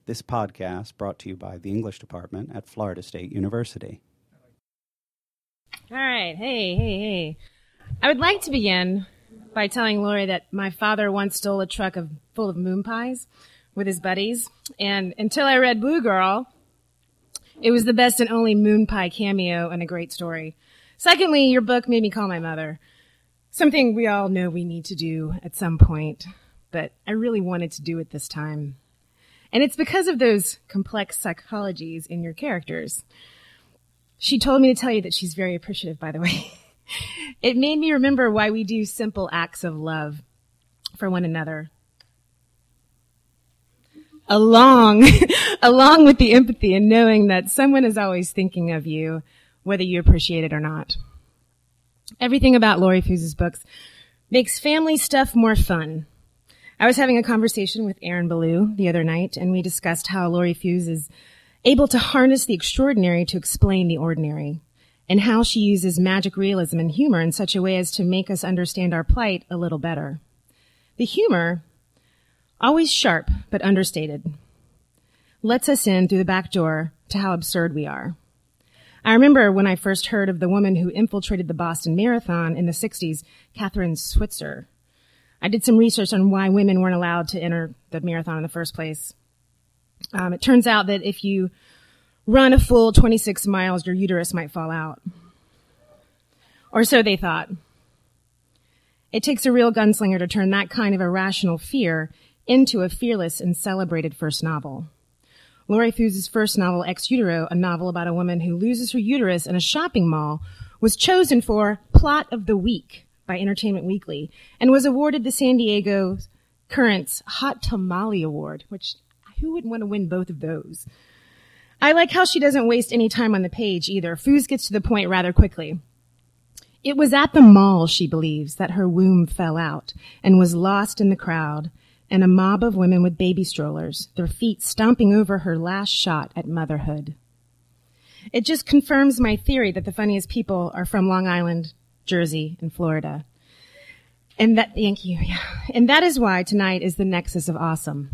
This podcast brought to you by the English Department at Florida State University. All right. Hey. I would like to begin by telling Lori that my father once stole a truck full of moon pies with his buddies. And until I read Blue Girl, it was the best and only moon pie cameo and a great story. Secondly, your book made me call my mother. Something we all know we need to do at some point, but I really wanted to do it this time. And it's because of those complex psychologies in your characters. She told me to tell you that she's very appreciative, by the way. It made me remember why we do simple acts of love for one another. Along with the empathy and knowing that someone is always thinking of you, whether you appreciate it or not. Everything about Lori Fuse's books makes family stuff more fun. I was having a conversation with Aaron Ballou the other night, and we discussed how Lori Fuse is able to harness the extraordinary to explain the ordinary, and how she uses magic realism and humor in such a way as to make us understand our plight a little better. The humor, always sharp but understated, lets us in through the back door to how absurd we are. I remember when I first heard of the woman who infiltrated the Boston Marathon in the 60s, Catherine Switzer. I did some research on why women weren't allowed to enter the marathon in the first place. It turns out that if you run a full 26 miles, your uterus might fall out. Or so they thought. It takes a real gunslinger to turn that kind of irrational fear into a fearless and celebrated first novel. Lori Fuse's first novel, Ex Utero, a novel about a woman who loses her uterus in a shopping mall, was chosen for Plot of the Week by Entertainment Weekly and was awarded the San Diego Current's Hot Tamale Award, which who wouldn't want to win both of those? I like how she doesn't waste any time on the page either. Fuse gets to the point rather quickly. It was at the mall, she believes, that her womb fell out and was lost in the crowd, and a mob of women with baby strollers, their feet stomping over her last shot at motherhood. It just confirms my theory that the funniest people are from Long Island, Jersey, and Florida. Thank you. Yeah. And that is why tonight is the nexus of awesome.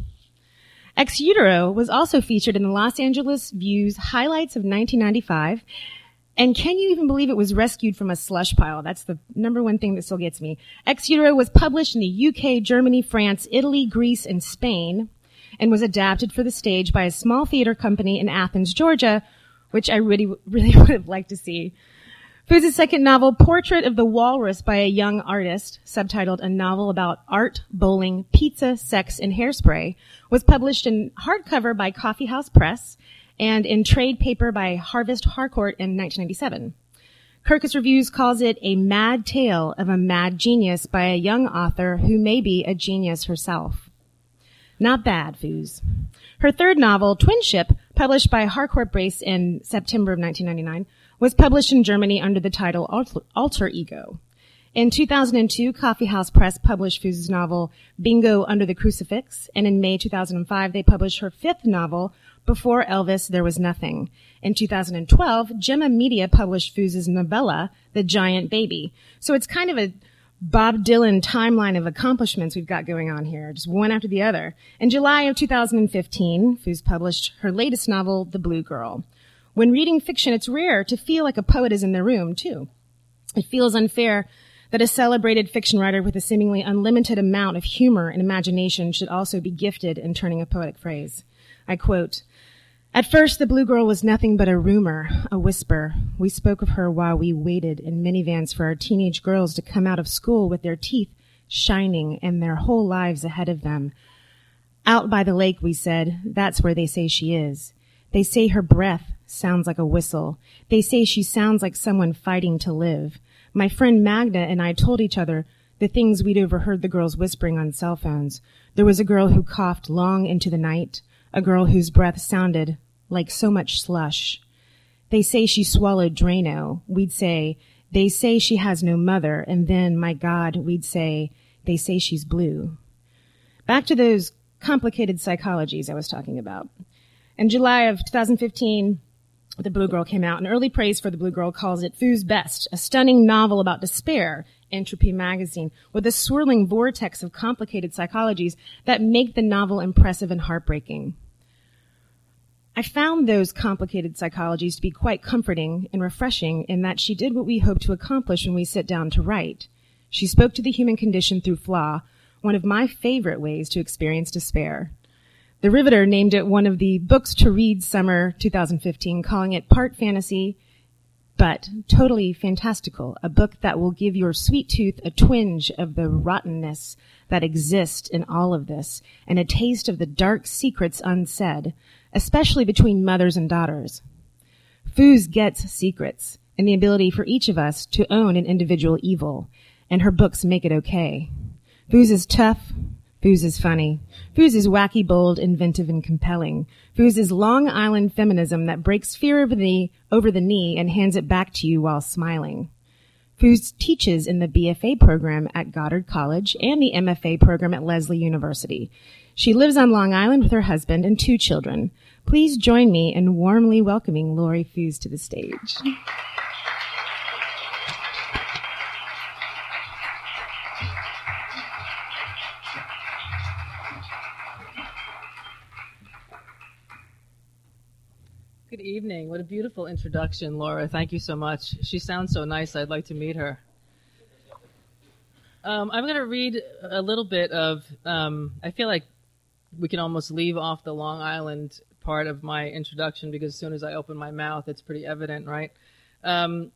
Ex Utero was also featured in the Los Angeles View's Highlights of 1995. And can you even believe it was rescued from a slush pile? That's the number one thing that still gets me. Ex Utero was published in the UK, Germany, France, Italy, Greece, and Spain, and was adapted for the stage by a small theater company in Athens, Georgia, which I really would have liked to see. Fuse's second novel, Portrait of the Walrus by a Young Artist, subtitled A Novel About Art, Bowling, Pizza, Sex, and Hairspray, was published in hardcover by Coffee House Press and in trade paper by Harvest Harcourt in 1997. Kirkus Reviews calls it a mad tale of a mad genius by a young author who may be a genius herself. Not bad, Fuse. Her third novel, Twinship, published by Harcourt Brace in September of 1999, was published in Germany under the title Alter Ego. In 2002, Coffee House Press published Fuse's novel Bingo Under the Crucifix, and in May 2005, they published her fifth novel, Before Elvis, There Was Nothing. In 2012, Gemma Media published Fuse's novella, The Giant Baby. So it's kind of a Bob Dylan timeline of accomplishments we've got going on here, just one after the other. In July of 2015, Fuse published her latest novel, The Blue Girl. When reading fiction, it's rare to feel like a poet is in the room, too. It feels unfair that a celebrated fiction writer with a seemingly unlimited amount of humor and imagination should also be gifted in turning a poetic phrase. I quote, "At first, the Blue Girl was nothing but a rumor, a whisper. We spoke of her while we waited in minivans for our teenage girls to come out of school with their teeth shining and their whole lives ahead of them. Out by the lake, we said, that's where they say she is. They say her breath sounds like a whistle. They say she sounds like someone fighting to live. My friend Magda and I told each other the things we'd overheard the girls whispering on cell phones. There was a girl who coughed long into the night, a girl whose breath sounded like so much slush. They say she swallowed Drano. We'd say, they say she has no mother. And then, my God, we'd say, they say she's blue." Back to those complicated psychologies I was talking about. In July of 2015, The Blue Girl came out, and early praise for The Blue Girl calls it Fu's Best, a stunning novel about despair, Entropy magazine, with a swirling vortex of complicated psychologies that make the novel impressive and heartbreaking. I found those complicated psychologies to be quite comforting and refreshing in that she did what we hope to accomplish when we sit down to write. She spoke to the human condition through flaw, one of my favorite ways to experience despair. The Riveter named it one of the books to read summer 2015, calling it part fantasy, but totally fantastical, a book that will give your sweet tooth a twinge of the rottenness that exists in all of this, and a taste of the dark secrets unsaid, especially between mothers and daughters. Foos gets secrets, and the ability for each of us to own an individual evil, and her books make it okay. Foos is tough. Foos is funny. Foos is wacky, bold, inventive, and compelling. Foos is Long Island feminism that breaks fear over the knee and hands it back to you while smiling. Foos teaches in the BFA program at Goddard College and the MFA program at Lesley University. She lives on Long Island with her husband and 2 children. Please join me in warmly welcoming Lori Foos to the stage. Good evening. What a beautiful introduction, Laura. Thank you so much. She sounds so nice. I'd like to meet her. I'm going to read a little bit of, I feel like we can almost leave off the Long Island part of my introduction because as soon as I open my mouth, it's pretty evident, right? Thank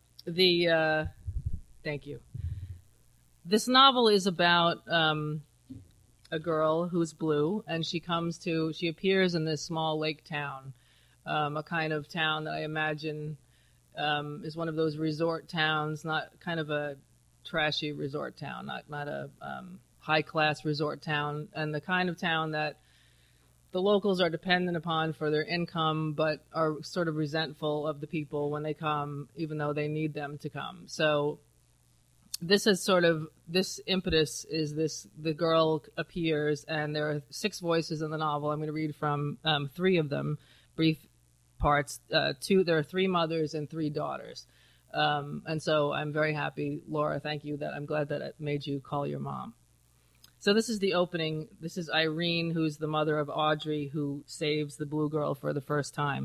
you. This novel is about a girl who's blue, and she appears in this small lake town. A kind of town that I imagine is one of those resort towns, not kind of a trashy resort town, not a high-class resort town, and the kind of town that the locals are dependent upon for their income, but are sort of resentful of the people when they come, even though they need them to come. So this impetus is this: the girl appears, and there are 6 voices in the novel. I'm going to read from 3 of them, brief parts. There are 3 mothers and 3 daughters. And so I'm very happy, Laura, thank you, I'm glad that it made you call your mom. So this is the opening. This is Irene, who's the mother of Audrey, who saves the blue girl for the first time.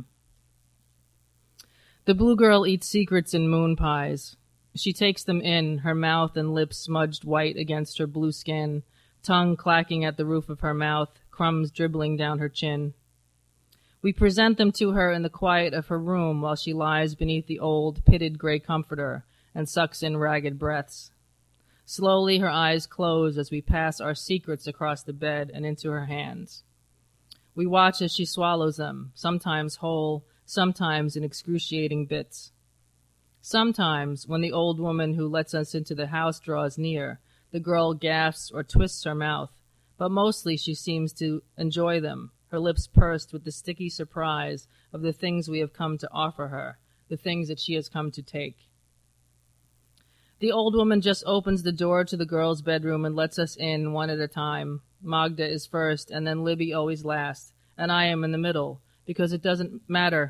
The blue girl eats secrets in moon pies. She takes them in, her mouth and lips smudged white against her blue skin, tongue clacking at the roof of her mouth, crumbs dribbling down her chin. We present them to her in the quiet of her room while she lies beneath the old, pitted gray comforter and sucks in ragged breaths. Slowly her eyes close as we pass our secrets across the bed and into her hands. We watch as she swallows them, sometimes whole, sometimes in excruciating bits. Sometimes, when the old woman who lets us into the house draws near, the girl gasps or twists her mouth, but mostly she seems to enjoy them, her lips pursed with the sticky surprise of the things we have come to offer her, the things that she has come to take. The old woman just opens the door to the girl's bedroom and lets us in one at a time. Magda is first, and then Libby always last, and I am in the middle, because it doesn't matter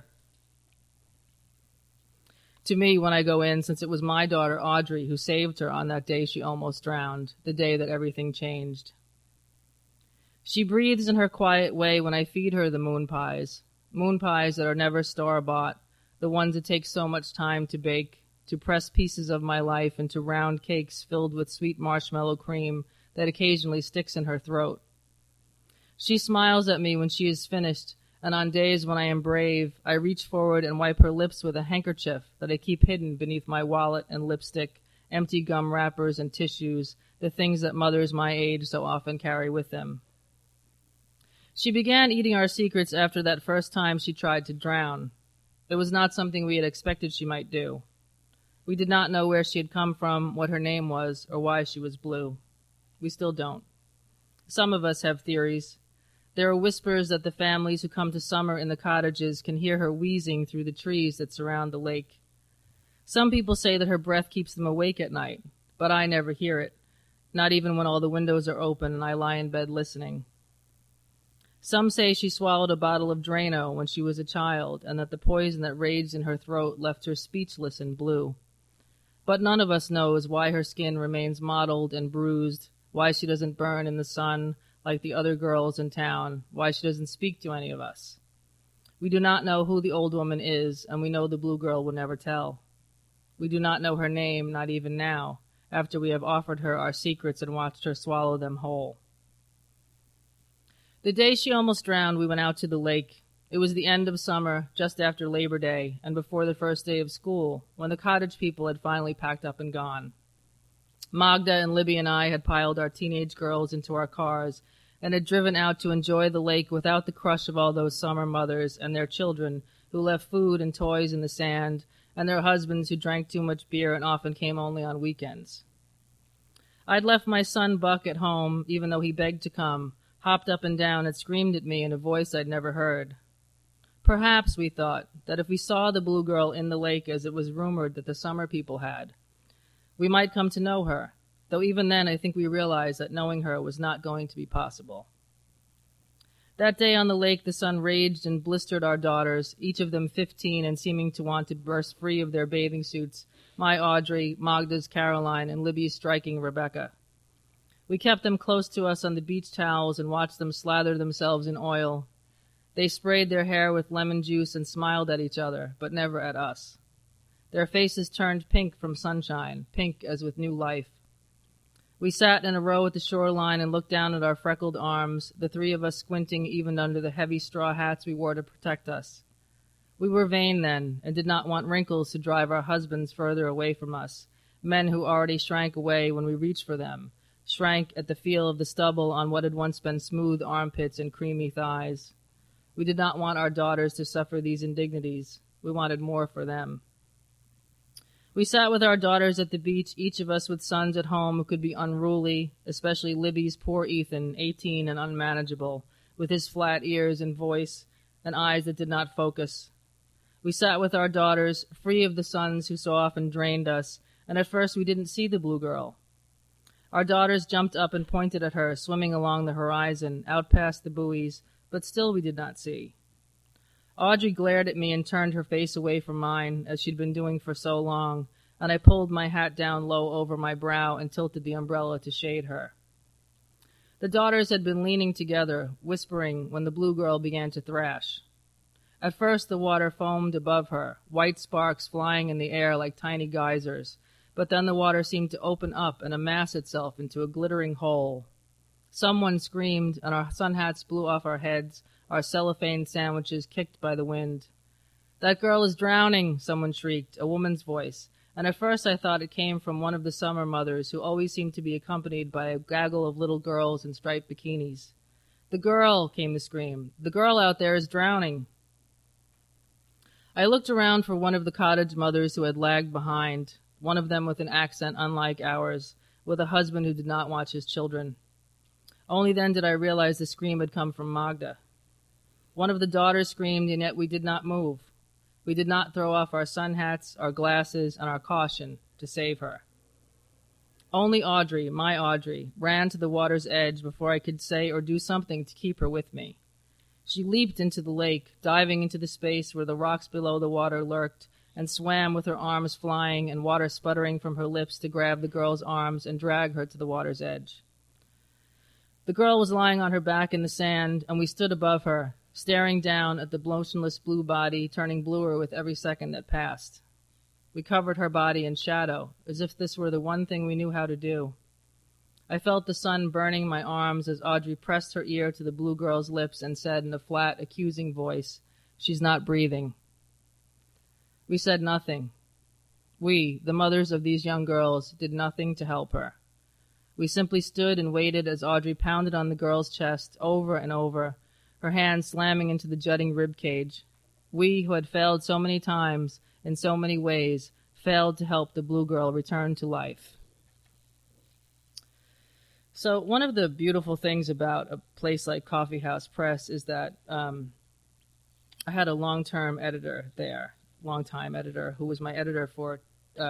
to me when I go in, since it was my daughter Audrey who saved her on that day she almost drowned, the day that everything changed. She breathes in her quiet way when I feed her the moon pies that are never store-bought, the ones that take so much time to bake, to press pieces of my life into round cakes filled with sweet marshmallow cream that occasionally sticks in her throat. She smiles at me when she is finished, and on days when I am brave, I reach forward and wipe her lips with a handkerchief that I keep hidden beneath my wallet and lipstick, empty gum wrappers and tissues, the things that mothers my age so often carry with them. She began eating our secrets after that first time she tried to drown. It was not something we had expected she might do. We did not know where she had come from, what her name was, or why she was blue. We still don't. Some of us have theories. There are whispers that the families who come to summer in the cottages can hear her wheezing through the trees that surround the lake. Some people say that her breath keeps them awake at night, but I never hear it, not even when all the windows are open and I lie in bed listening. Some say she swallowed a bottle of Drano when she was a child, and that the poison that raged in her throat left her speechless and blue. But none of us knows why her skin remains mottled and bruised, why she doesn't burn in the sun like the other girls in town, why she doesn't speak to any of us. We do not know who the old woman is, and we know the blue girl will never tell. We do not know her name, not even now, after we have offered her our secrets and watched her swallow them whole. The day she almost drowned, we went out to the lake. It was the end of summer, just after Labor Day, and before the first day of school, when the cottage people had finally packed up and gone. Magda and Libby and I had piled our teenage girls into our cars and had driven out to enjoy the lake without the crush of all those summer mothers and their children who left food and toys in the sand, and their husbands who drank too much beer and often came only on weekends. I'd left my son Buck at home, even though he begged to come, hopped up and down and screamed at me in a voice I'd never heard. Perhaps, we thought, that if we saw the blue girl in the lake as it was rumored that the summer people had, we might come to know her, though even then I think we realized that knowing her was not going to be possible. That day on the lake, the sun raged and blistered our daughters, each of them 15 and seeming to want to burst free of their bathing suits, my Audrey, Magda's Caroline, and Libby's striking Rebecca. We kept them close to us on the beach towels and watched them slather themselves in oil. They sprayed their hair with lemon juice and smiled at each other, but never at us. Their faces turned pink from sunshine, pink as with new life. We sat in a row at the shoreline and looked down at our freckled arms, the three of us squinting even under the heavy straw hats we wore to protect us. We were vain then, and did not want wrinkles to drive our husbands further away from us, men who already shrank away when we reached for them, shrank at the feel of the stubble on what had once been smooth armpits and creamy thighs. We did not want our daughters to suffer these indignities. We wanted more for them. We sat with our daughters at the beach, each of us with sons at home who could be unruly, especially Libby's poor Ethan, 18 and unmanageable, with his flat ears and voice and eyes that did not focus. We sat with our daughters, free of the sons who so often drained us, and at first we didn't see the blue girl. Our daughters jumped up and pointed at her, swimming along the horizon, out past the buoys, but still we did not see. Audrey glared at me and turned her face away from mine, as she'd been doing for so long, and I pulled my hat down low over my brow and tilted the umbrella to shade her. The daughters had been leaning together, whispering, when the blue girl began to thrash. At first the water foamed above her, white sparks flying in the air like tiny geysers, but then the water seemed to open up and amass itself into a glittering hole. Someone screamed, and our sun hats blew off our heads, our cellophane sandwiches kicked by the wind. "That girl is drowning," someone shrieked, a woman's voice, and at first I thought it came from one of the summer mothers who always seemed to be accompanied by a gaggle of little girls in striped bikinis. "The girl," came the scream. "The girl out there is drowning." I looked around for one of the cottage mothers who had lagged behind, one of them with an accent unlike ours, with a husband who did not watch his children. Only then did I realize the scream had come from Magda. One of the daughters screamed, and yet we did not move. We did not throw off our sun hats, our glasses, and our caution to save her. Only Audrey, my Audrey, ran to the water's edge before I could say or do something to keep her with me. She leaped into the lake, diving into the space where the rocks below the water lurked, and swam with her arms flying and water sputtering from her lips to grab the girl's arms and drag her to the water's edge. The girl was lying on her back in the sand, and we stood above her, staring down at the motionless blue body turning bluer with every second that passed. We covered her body in shadow, as if this were the one thing we knew how to do. I felt the sun burning my arms as Audrey pressed her ear to the blue girl's lips and said in a flat, accusing voice, "She's not breathing." We said nothing. We, the mothers of these young girls, did nothing to help her. We simply stood and waited as Audrey pounded on the girl's chest over and over, her hand slamming into the jutting rib cage. We, who had failed so many times, in so many ways, failed to help the blue girl return to life. So one of the beautiful things about a place like Coffee House Press is that I had a long-time editor, who was my editor for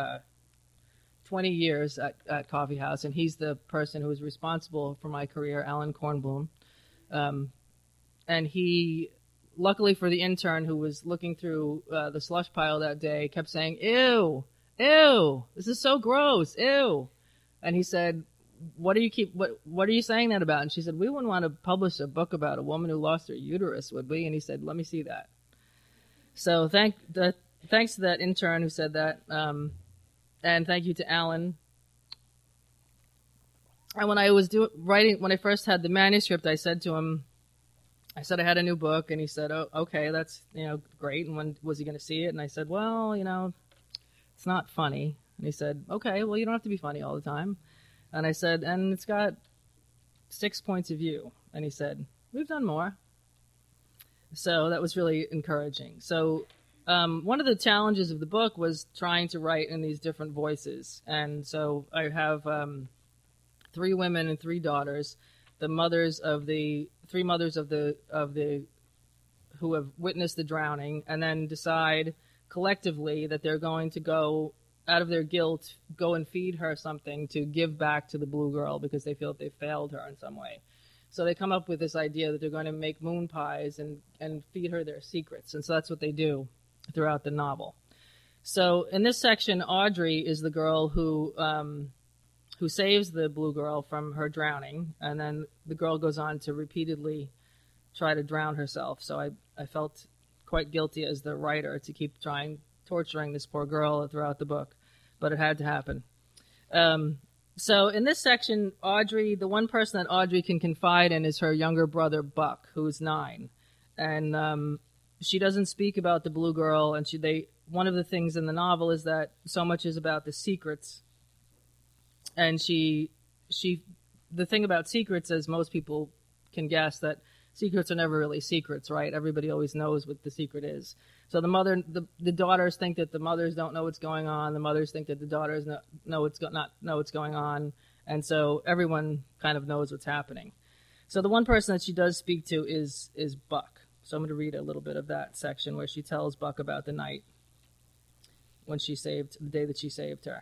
20 years at Coffee House, and he's the person who was responsible for my career, Alan Kornblum. And he, luckily for the intern who was looking through the slush pile that day, kept saying, "Ew, ew, this is so gross, ew." And he said, what are you saying that about? And she said, "We wouldn't want to publish a book about a woman who lost her uterus, would we?" And he said, "Let me see that." So thanks to that intern who said that, and thank you to Alan. And when I was when I first had the manuscript, I said to him, I had a new book, and he said, "Oh, okay, that's great. And when was he going to see it?" And I said, "Well, it's not funny." And he said, "Okay, well, you don't have to be funny all the time." And I said, "And it's got 6 points of view." And he said, "We've done more." So that was really encouraging. So one of the challenges of the book was trying to write in these different voices. And so I have 3 women and 3 daughters, the three mothers of the who have witnessed the drowning, and then decide collectively that they're going to go out of their guilt, go and feed her something to give back to the blue girl because they feel that they failed her in some way. So they come up with this idea that they're going to make moon pies and feed her their secrets. And so that's what they do throughout the novel. So in this section, Audrey is the girl who saves the blue girl from her drowning, and then the girl goes on to repeatedly try to drown herself. So I felt quite guilty as the writer to keep torturing this poor girl throughout the book, but it had to happen. So in this section, Audrey, the one person that Audrey can confide in is her younger brother, Buck, who's 9. And she doesn't speak about the blue girl, and one of the things in the novel is that so much is about the secrets. And the thing about secrets, as most people can guess, that secrets are never really secrets, right? Everybody always knows what the secret is. So the daughters think that the mothers don't know what's going on. The mothers think that the daughters not know what's going on. And so everyone kind of knows what's happening. So the one person that she does speak to is Buck. So I'm going to read a little bit of that section where she tells Buck about the night the day that she saved her.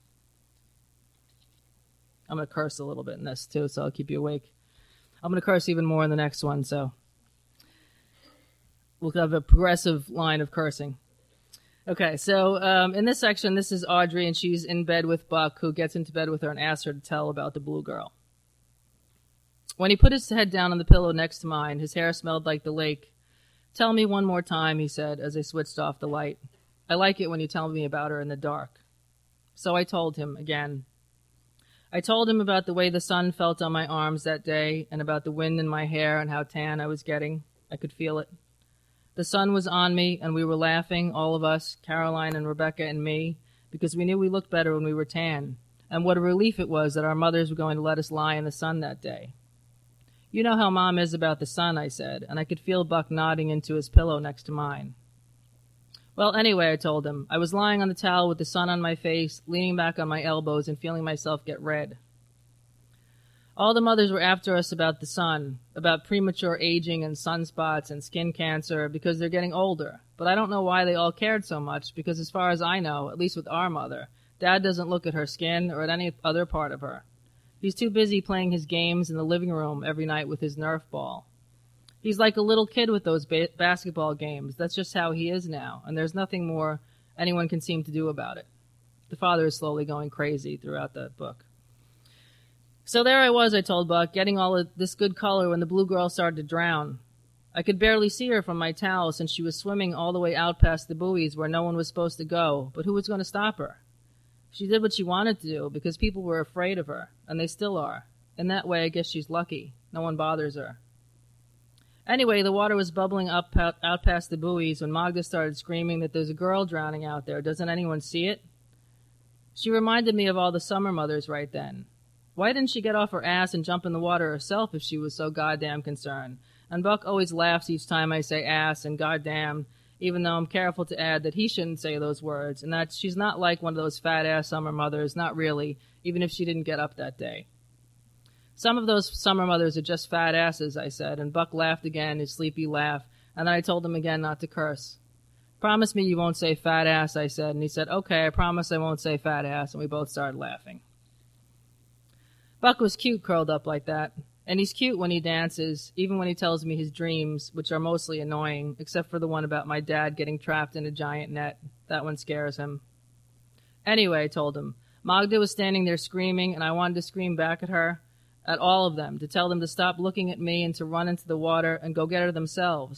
I'm going to curse a little bit in this too, so I'll keep you awake. I'm going to curse even more in the next one, so we'll have a progressive line of cursing. Okay, so in this section, this is Audrey, and she's in bed with Buck, who gets into bed with her and asks her to tell about the blue girl. When he put his head down on the pillow next to mine, his hair smelled like the lake. "Tell me one more time," he said, as I switched off the light. "I like it when you tell me about her in the dark." So I told him again. I told him about the way the sun felt on my arms that day, and about the wind in my hair and how tan I was getting. I could feel it. The sun was on me, and we were laughing, all of us, Caroline and Rebecca and me, because we knew we looked better when we were tan, and what a relief it was that our mothers were going to let us lie in the sun that day. "You know how Mom is about the sun," I said, and I could feel Buck nodding into his pillow next to mine. Well, anyway, I told him, I was lying on the towel with the sun on my face, leaning back on my elbows and feeling myself get red. All the mothers were after us about the sun, about premature aging and sunspots and skin cancer, because they're getting older. But I don't know why they all cared so much, because as far as I know, at least with our mother, Dad doesn't look at her skin or at any other part of her. He's too busy playing his games in the living room every night with his Nerf ball. He's like a little kid with those basketball games. That's just how he is now, and there's nothing more anyone can seem to do about it. The father is slowly going crazy throughout the book. So there I was, I told Buck, getting all of this good color when the blue girl started to drown. I could barely see her from my towel since she was swimming all the way out past the buoys where no one was supposed to go, but who was going to stop her? She did what she wanted to do because people were afraid of her, and they still are. In that way, I guess she's lucky. No one bothers her. Anyway, the water was bubbling up out past the buoys when Magda started screaming that there's a girl drowning out there. Doesn't anyone see it? She reminded me of all the summer mothers right then. Why didn't she get off her ass and jump in the water herself if she was so goddamn concerned? And Buck always laughs each time I say ass and goddamn, even though I'm careful to add that he shouldn't say those words, and that she's not like one of those fat-ass summer mothers, not really, even if she didn't get up that day. Some of those summer mothers are just fat asses, I said, and Buck laughed again, his sleepy laugh, and then I told him again not to curse. Promise me you won't say fat ass, I said, and he said, okay, I promise I won't say fat ass, and we both started laughing. Buck was cute curled up like that, and he's cute when he dances, even when he tells me his dreams, which are mostly annoying, except for the one about my dad getting trapped in a giant net. That one scares him. Anyway, I told him, Magda was standing there screaming, and I wanted to scream back at her, at all of them, to tell them to stop looking at me and to run into the water and go get her themselves.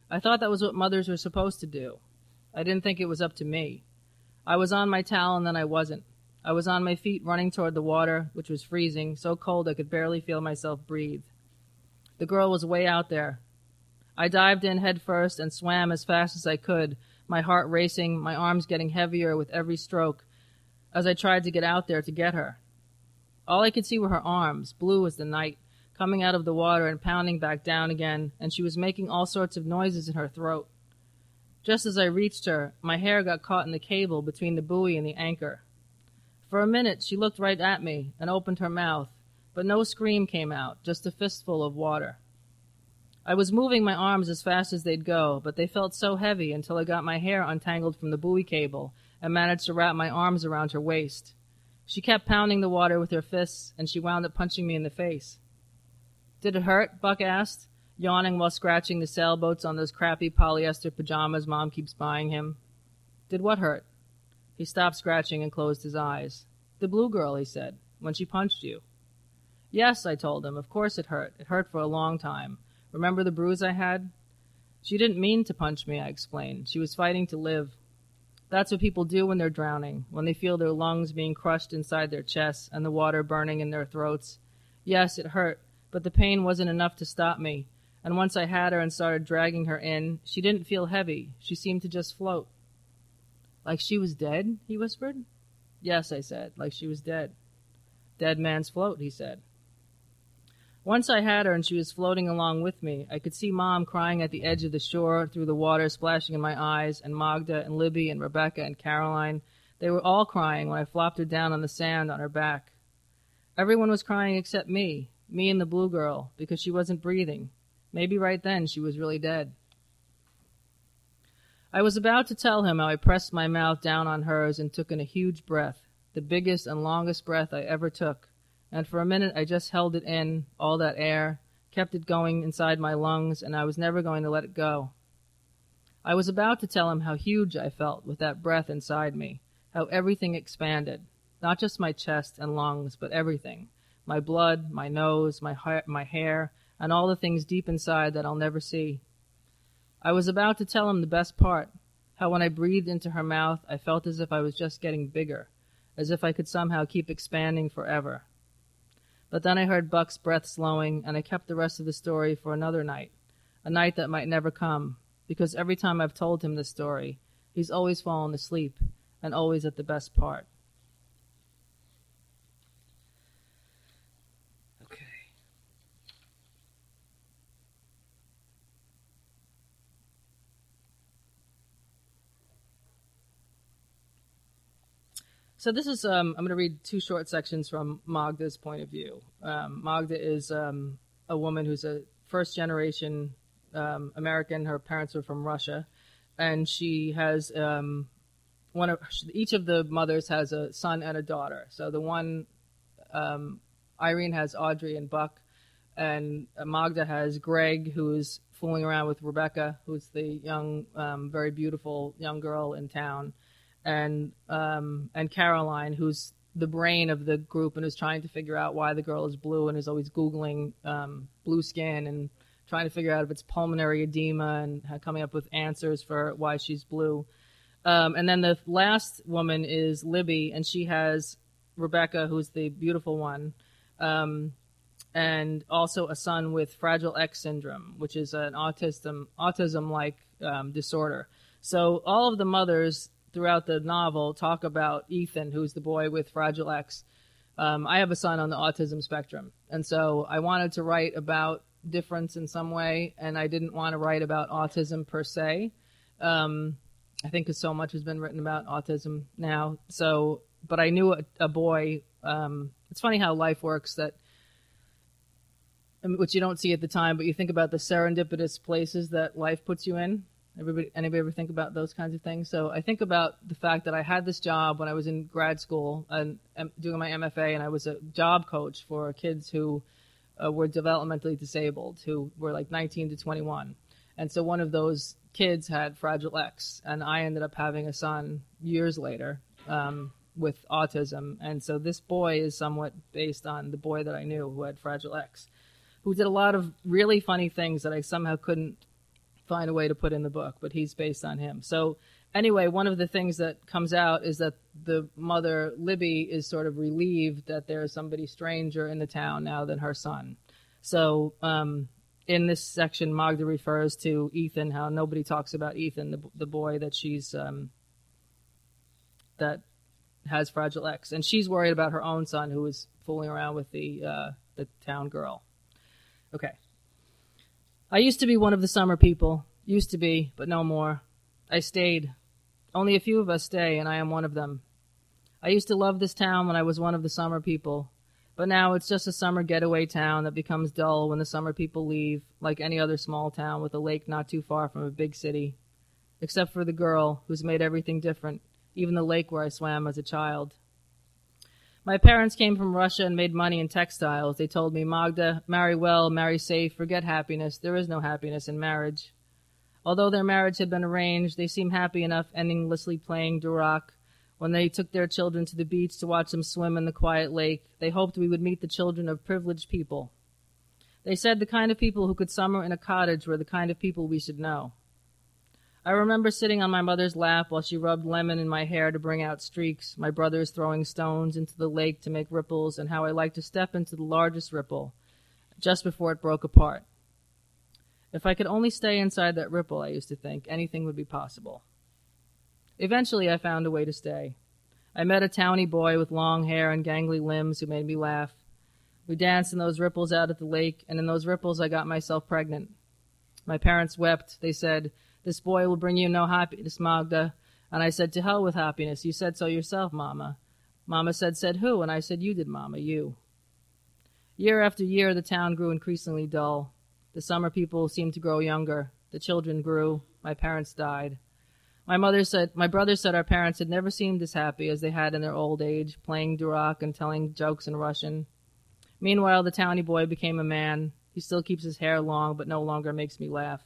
I thought that was what mothers were supposed to do. I didn't think it was up to me. I was on my towel and then I wasn't. I was on my feet running toward the water, which was freezing, so cold I could barely feel myself breathe. The girl was way out there. I dived in head first and swam as fast as I could, my heart racing, my arms getting heavier with every stroke as I tried to get out there to get her. All I could see were her arms, blue as the night, coming out of the water and pounding back down again, and she was making all sorts of noises in her throat. Just as I reached her, my hair got caught in the cable between the buoy and the anchor. For a minute, she looked right at me and opened her mouth, but no scream came out, just a fistful of water. I was moving my arms as fast as they'd go, but they felt so heavy until I got my hair untangled from the buoy cable and managed to wrap my arms around her waist. She kept pounding the water with her fists, and she wound up punching me in the face. "Did it hurt?" Buck asked, yawning while scratching the sailboats on those crappy polyester pajamas Mom keeps buying him. "Did what hurt?" He stopped scratching and closed his eyes. "The blue girl," he said, "when she punched you." "Yes," I told him. "Of course it hurt. It hurt for a long time. Remember the bruise I had?" "She didn't mean to punch me," I explained. "She was fighting to live. That's what people do when they're drowning, when they feel their lungs being crushed inside their chests and the water burning in their throats. Yes, it hurt, but the pain wasn't enough to stop me, and once I had her and started dragging her in, she didn't feel heavy. She seemed to just float." "Like she was dead?" he whispered. "Yes," I said, "like she was dead." "Dead man's float," he said. Once I had her and she was floating along with me, I could see Mom crying at the edge of the shore through the water splashing in my eyes, and Magda and Libby and Rebecca and Caroline. They were all crying when I flopped her down on the sand on her back. Everyone was crying except me and the blue girl, because she wasn't breathing. Maybe right then she was really dead. I was about to tell him how I pressed my mouth down on hers and took in a huge breath, the biggest and longest breath I ever took. And for a minute I just held it in, all that air, kept it going inside my lungs, and I was never going to let it go. I was about to tell him how huge I felt with that breath inside me, how everything expanded, not just my chest and lungs, but everything, my blood, my nose, my hair, and all the things deep inside that I'll never see. I was about to tell him the best part, how when I breathed into her mouth, I felt as if I was just getting bigger, as if I could somehow keep expanding forever. But then I heard Buck's breath slowing, and I kept the rest of the story for another night, a night that might never come, because every time I've told him this story, he's always fallen asleep, and always at the best part. Okay. So this is, I'm going to read two short sections from Magda's point of view. Magda is a woman who's a first-generation American. Her parents were from Russia, and she has each of the mothers has a son and a daughter. So the one, Irene has Audrey and Buck, and Magda has Greg, who is fooling around with Rebecca, who's the young, very beautiful young girl in town. And Caroline, who's the brain of the group and is trying to figure out why the girl is blue and is always Googling blue skin and trying to figure out if it's pulmonary edema and coming up with answers for why she's blue. And then the last woman is Libby, and she has Rebecca, who's the beautiful one, and also a son with Fragile X syndrome, which is an autism-like disorder. So all of the mothers throughout the novel talk about Ethan, who's the boy with Fragile X. I have a son on the autism spectrum, and so I wanted to write about difference in some way, and I didn't want to write about autism per se. I think because so much has been written about autism now. So, but I knew a boy. It's funny how life works, which you don't see at the time, but you think about the serendipitous places that life puts you in. Anybody ever think about those kinds of things? So I think about the fact that I had this job when I was in grad school and doing my MFA, and I was a job coach for kids who were developmentally disabled, who were like 19 to 21. And so one of those kids had Fragile X, and I ended up having a son years later with autism. And so this boy is somewhat based on the boy that I knew who had Fragile X, who did a lot of really funny things that I somehow couldn't find a way to put in the book, but he's based on him. So anyway, one of the things that comes out is that the mother, Libby, is sort of relieved that there's somebody stranger in the town now than her son. So in this section, Magda refers to Ethan, how nobody talks about Ethan, the boy that she's that has Fragile X. And she's worried about her own son who is fooling around with the town girl. Okay. I used to be one of the summer people. Used to be, but no more. I stayed. Only a few of us stay, and I am one of them. I used to love this town when I was one of the summer people, but now it's just a summer getaway town that becomes dull when the summer people leave, like any other small town with a lake not too far from a big city. Except for the girl, who's made everything different, even the lake where I swam as a child. My parents came from Russia and made money in textiles. They told me, Magda, marry well, marry safe, forget happiness. There is no happiness in marriage. Although their marriage had been arranged, they seemed happy enough endlessly playing Durak. When they took their children to the beach to watch them swim in the quiet lake, they hoped we would meet the children of privileged people. They said the kind of people who could summer in a cottage were the kind of people we should know. I remember sitting on my mother's lap while she rubbed lemon in my hair to bring out streaks, my brothers throwing stones into the lake to make ripples, and how I liked to step into the largest ripple just before it broke apart. If I could only stay inside that ripple, I used to think, anything would be possible. Eventually, I found a way to stay. I met a towny boy with long hair and gangly limbs who made me laugh. We danced in those ripples out at the lake, and in those ripples I got myself pregnant. My parents wept. They said, "This boy will bring you no happiness, Magda." And I said, "To hell with happiness. You said so yourself, Mama." Mama said who? And I said, "You did, Mama, you." Year after year, the town grew increasingly dull. The summer people seemed to grow younger. The children grew. My parents died. My brother said our parents had never seemed as happy as they had in their old age, playing Durak and telling jokes in Russian. Meanwhile, the towny boy became a man. He still keeps his hair long, but no longer makes me laugh.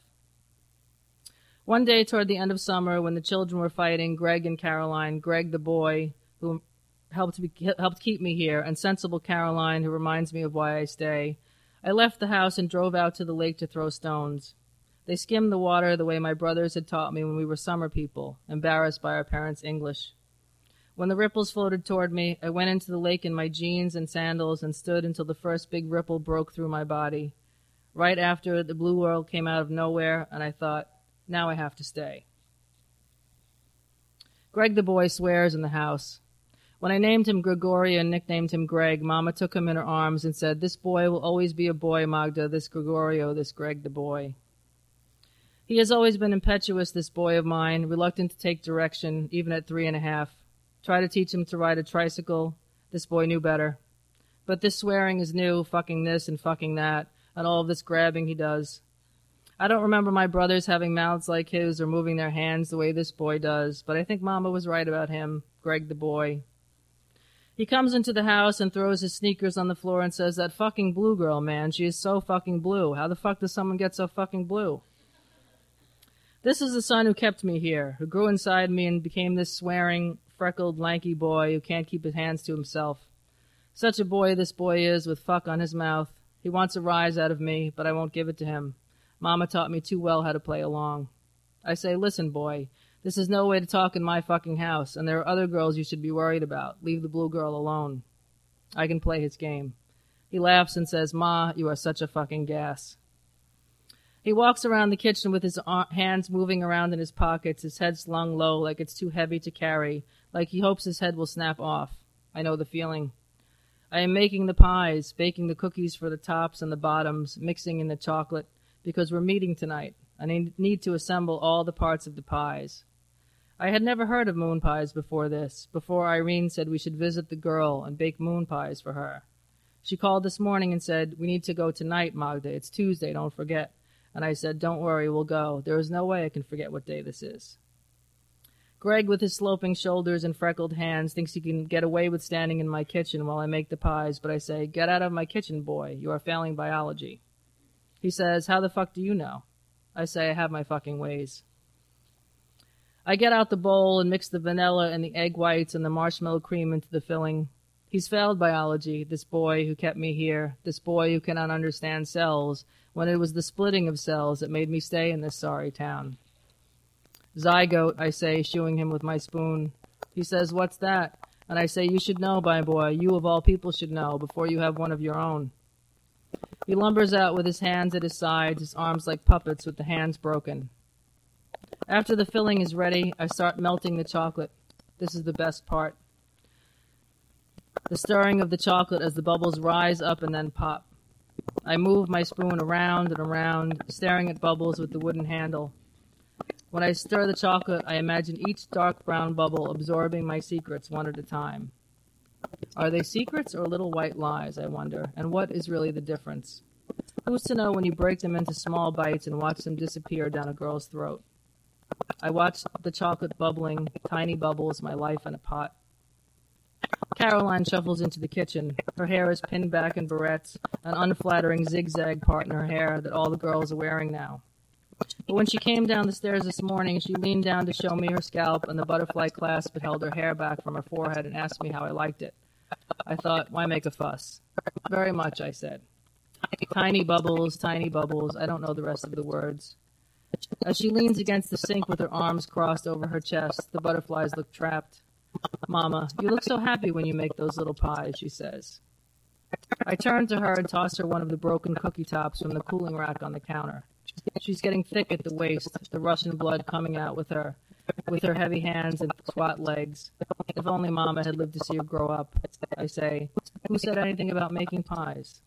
One day toward the end of summer, when the children were fighting, Greg and Caroline, Greg the boy, who helped keep me here, and sensible Caroline, who reminds me of why I stay, I left the house and drove out to the lake to throw stones. They skimmed the water the way my brothers had taught me when we were summer people, embarrassed by our parents' English. When the ripples floated toward me, I went into the lake in my jeans and sandals and stood until the first big ripple broke through my body. Right after, the blue world came out of nowhere, and I thought, now I have to stay. Greg the boy swears in the house. When I named him Gregorio and nicknamed him Greg, Mama took him in her arms and said, "This boy will always be a boy, Magda, this Gregorio, this Greg the boy." He has always been impetuous, this boy of mine, reluctant to take direction, even at 3.5. Try to teach him to ride a tricycle. This boy knew better. But this swearing is new, fucking this and fucking that, and all of this grabbing he does. I don't remember my brothers having mouths like his or moving their hands the way this boy does, but I think Mama was right about him, Greg the boy. He comes into the house and throws his sneakers on the floor and says, "That fucking blue girl, man, she is so fucking blue. How the fuck does someone get so fucking blue?" This is the son who kept me here, who grew inside me and became this swearing, freckled, lanky boy who can't keep his hands to himself. Such a boy this boy is, with fuck on his mouth. He wants a rise out of me, but I won't give it to him. Mama taught me too well how to play along. I say, "Listen, boy, this is no way to talk in my fucking house, and there are other girls you should be worried about. Leave the blue girl alone." I can play his game. He laughs and says, "Ma, you are such a fucking gas." He walks around the kitchen with his hands moving around in his pockets, his head slung low like it's too heavy to carry, like he hopes his head will snap off. I know the feeling. I am making the pies, baking the cookies for the tops and the bottoms, mixing in the chocolate, because we're meeting tonight. I need to assemble all the parts of the pies. I had never heard of moon pies before this, before Irene said we should visit the girl and bake moon pies for her. She called this morning and said, "We need to go tonight, Magda. It's Tuesday, don't forget." And I said, "Don't worry, we'll go. There is no way I can forget what day this is." Greg, with his sloping shoulders and freckled hands, thinks he can get away with standing in my kitchen while I make the pies, but I say, "Get out of my kitchen, boy. You are failing biology." He says, "How the fuck do you know?" I say, "I have my fucking ways." I get out the bowl and mix the vanilla and the egg whites and the marshmallow cream into the filling. He's failed biology, this boy who kept me here, this boy who cannot understand cells, when it was the splitting of cells that made me stay in this sorry town. Zygote, I say, shooing him with my spoon. He says, what's that? And I say, you should know, my boy, you of all people should know, before you have one of your own. He lumbers out with his hands at his sides, his arms like puppets with the hands broken. After the filling is ready, I start melting the chocolate. This is the best part. The stirring of the chocolate as the bubbles rise up and then pop. I move my spoon around and around, staring at bubbles with the wooden handle. When I stir the chocolate, I imagine each dark brown bubble absorbing my secrets one at a time. Are they secrets or little white lies, I wonder, and what is really the difference? Who's to know when you break them into small bites and watch them disappear down a girl's throat? I watch the chocolate bubbling, tiny bubbles, my life in a pot. Caroline shuffles into the kitchen. Her hair is pinned back in barrettes, an unflattering zigzag part in her hair that all the girls are wearing now. But when she came down the stairs this morning, she leaned down to show me her scalp and the butterfly clasp that held her hair back from her forehead and asked me how I liked it. I thought, why make a fuss? Very much, I said. Tiny bubbles, I don't know the rest of the words. As she leans against the sink with her arms crossed over her chest, the butterflies look trapped. Mama, you look so happy when you make those little pies, she says. I turn to her and toss her one of the broken cookie tops from the cooling rack on the counter. She's getting thick at the waist, the Russian blood coming out with her heavy hands and squat legs. If only Mama had lived to see her grow up. I say, who said anything about making pies?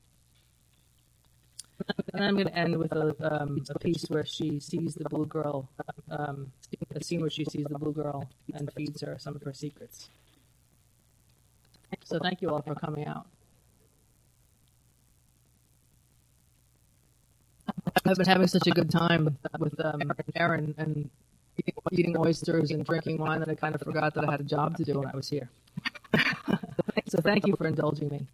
And I'm going to end with a piece where she sees the blue girl, a scene where she sees the blue girl and feeds her some of her secrets. So thank you all for coming out. I've been having such a good time with Erin and eating oysters and drinking wine that I kind of forgot that I had a job to do when I was here. So thank you for indulging me.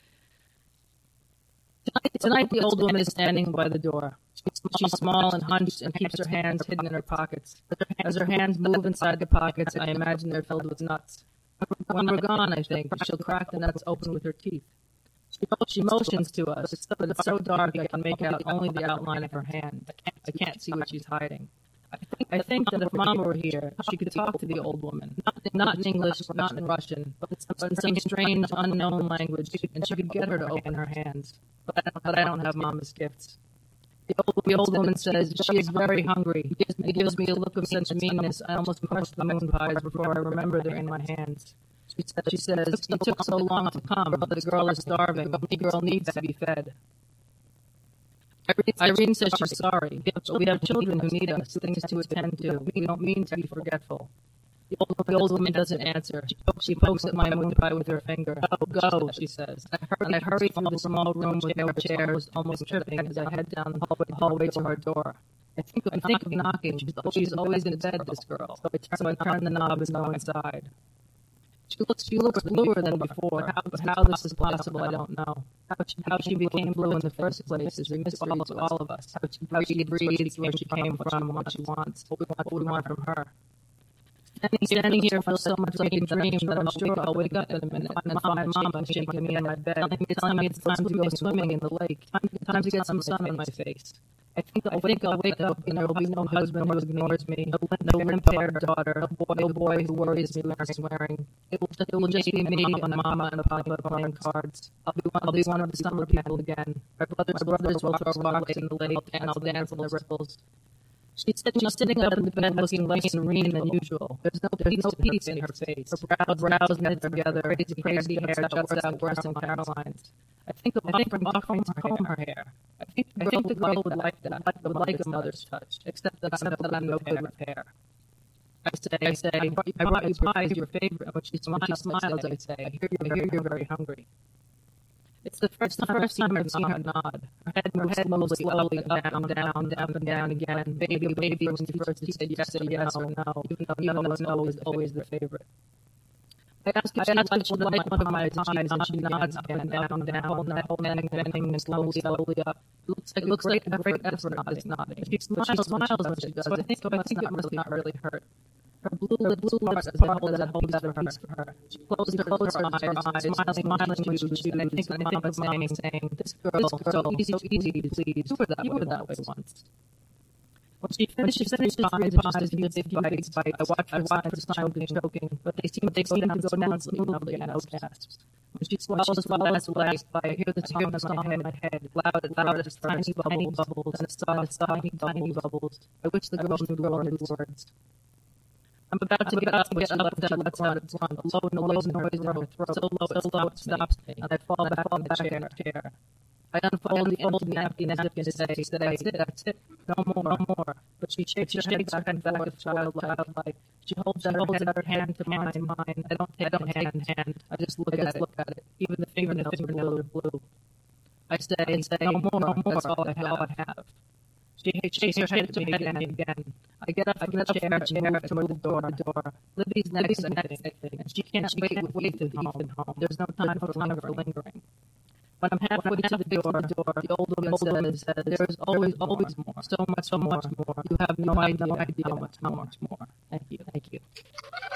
Tonight the old woman is standing by the door. She's small and hunched and keeps her hands hidden in her pockets. As her hands move inside the pockets, I imagine they're filled with nuts. When we're gone, I think, she'll crack the nuts open with her teeth. She motions to us, but it's so dark I can make out only the outline of her hand. I can't see what she's hiding. I think that if Mama were here, she could talk to the old woman. Not in English, not in Russian, but in some strange, unknown language, and she could get her to open her hands. But I don't have Mama's gifts. The old woman says she is very hungry. It gives me a look of such meanness, I almost crush the moon pies before I remember they're in my hands. She says, it took so long to come, but the girl is starving. The girl needs to be fed. Irene says she's sorry, but we have children who need us, things to attend to. We don't mean to be forgetful. The old woman doesn't answer. She pokes at my moon pie with her finger. Go, she says. And I hurry through the small room with no chairs, almost tripping as I head down the hallway to her door. I think of knocking. She's always in bed, this girl. So I turn the knob and go inside. She looks bluer than before, but how this is possible, I don't know. How she became blue in the first place is a mystery to all of us. How she breathes, where she came from, what she wants, what we want from her. Standing here feels so much like a dream that I'm sure I'll wake up in a minute and find Mama shaking me in my bed, telling me it's time to go swimming in the lake, time to get some sun on my face. I think I'll wake up and there will be no husband who ignores me, no limp-haired daughter, no boy who worries me when I'm swearing. It will just be me and Mama and Papa playing cards. I'll be one of the summer people again. My brothers will throw rocks in the lake and I'll dance on the ripples. She's sitting up in the bed looking less serene than usual. There's no peace in her face. Her brows knit together, crazy hair juts out worse than Caroline's. I think offering to comb her hair. I think the girl would like that, would like a mother's touch, except that I'm no good with hair. I say, I brought you pies, your favorite. But she smiles, I say, I hear you're very hungry. It's the first time I've seen her nod. Her head moves slowly up and down again. Baby, when she first said yes or no, even though no is always the favorite. I ask if she would like one of my pies, and she nods again, down, bending and slowly up. It looks like a great effort is nodding. She smiles when she does. So I think it must not really hurt. Her blue lips as hard as that holds out her. She closed her eyes, smiling when she was and I think of Mom saying, this girl, so easy to please. You were that way once. When she finished talking just as he was bites, I watched her choking, but they seemed to go down smoothly and outcasts. When she swallows the last bite, I hear the song in my head, loud as tiny bubbles, and a tiny bubbles. I wish the girl knew words. I'm about to get up that lets out its run, a low noise in her throat, so low it stops me, and I fall back on the chair. I unfold the napkin to say, that's it, no more. But she shakes her head back and forth, childlike. She holds out her hand to mine. I don't take the hand. I just look at it. Even the fingernails are blue. I say, no more. That's all I have. She shakes her head to me again. I get up from the chair toward the door. Libby's next, I think, and she can't wait to be home. There's no time for lingering. When I'm halfway to the door, the old woman says, there's always more, so much more. You have no idea how much more. Thank you.